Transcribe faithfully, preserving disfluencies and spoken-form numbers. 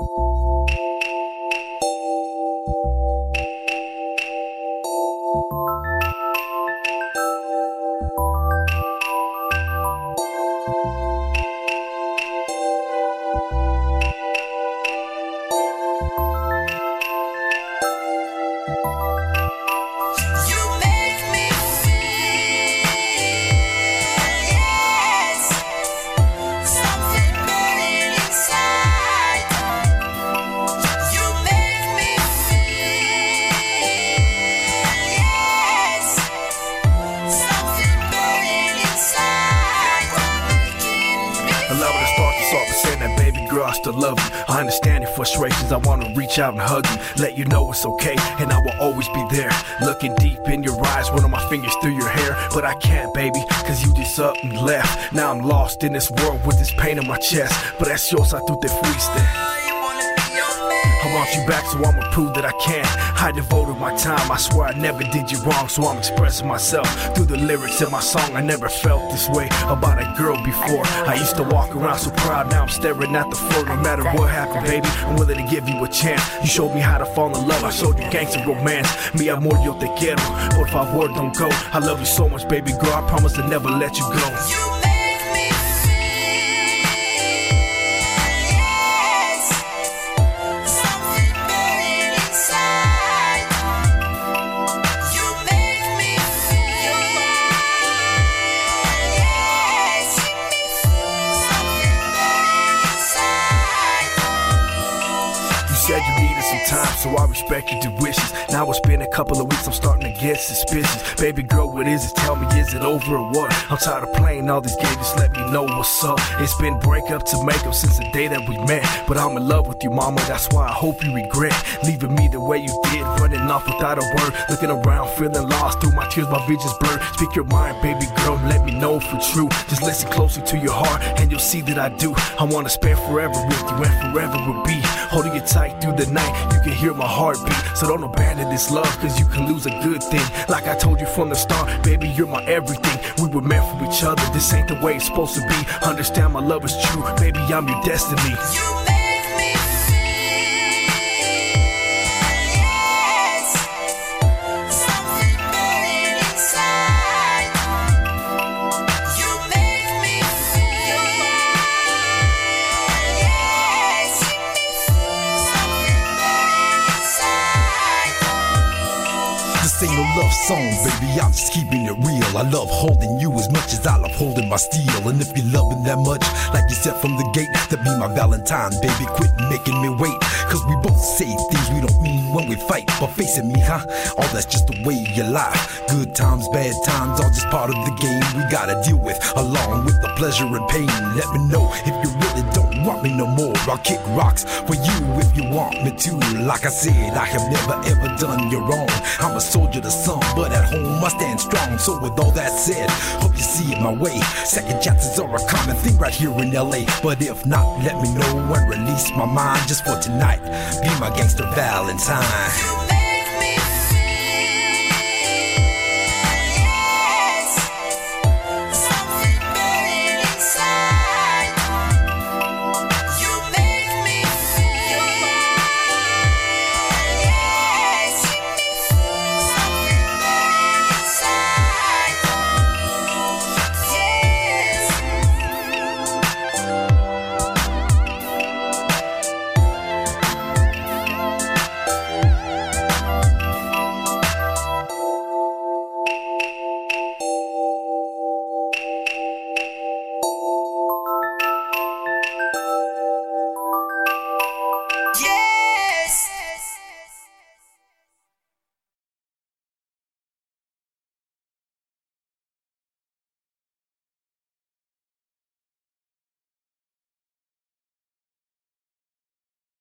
I still love you. I understand your frustrations. I want to reach out and hug you, let you know it's okay, and I will always be there. Looking deep in your eyes, running my fingers through your hair, but I can't, baby, cause you just up and left. Now I'm lost in this world with this pain in my chest, but that's yours, I threw the fuiste. I want you back, so I'ma prove that I can. I devoted my time, I swear I never did you wrong, so I'm expressing myself through the lyrics in my song. I never felt this way about a girl before. I used to walk around so proud, now I'm staring at the floor. No matter what happened, baby, I'm willing to give you a chance. You showed me how to fall in love, I showed you gangster romance. Mi amor, yo te quiero, por favor don't go. I love you so much, baby girl, I promise to never let you go. Said you needed some time, so I respected your wishes. Now it's been a couple of weeks, I'm starting to get suspicious. Baby girl, what is it? Tell me, is it over or what? I'm tired of playing all these games, just let me know what's up. It's been breakup to make up since the day that we met, but I'm in love with you, mama, that's why I hope you regret leaving me the way you did, running off without a word. Looking around, feeling lost, through my tears, my vision's blurred. Speak your mind, baby girl, let me know if it's true. Just listen closely to your heart, and you'll see that I do. I wanna spend forever with you, and forever will be holding you tight through the night. You can hear my heartbeat, so don't abandon this love, cause you can lose a good thing. Like I told you from the start, baby, you're my everything. We were meant for each other, this ain't the way it's supposed to be. Understand my love is true, baby, I'm your destiny. You make me This ain't no love song, baby, I'm just keeping it real. I love holding you as much as I love holding my steel. And if you're loving that much, like you said from the gate, that be my Valentine, baby, quit making me wait. Cause we both say things we don't mean when we fight. But facing me, huh? All that's just the way you lie. Good times, bad times, all just part of the game we gotta deal with, along with the pleasure and pain. Let me know if you really don't want me no more. I'll kick rocks for you if you want me to. Like I said, I have never ever done you wrong. I'm a soldier to some, but at home I stand strong. So with all that said, hope you see it my way. Second chances are a common thing right here in L A. But if not, let me know and release my mind just for tonight. Be my gangster Valentine.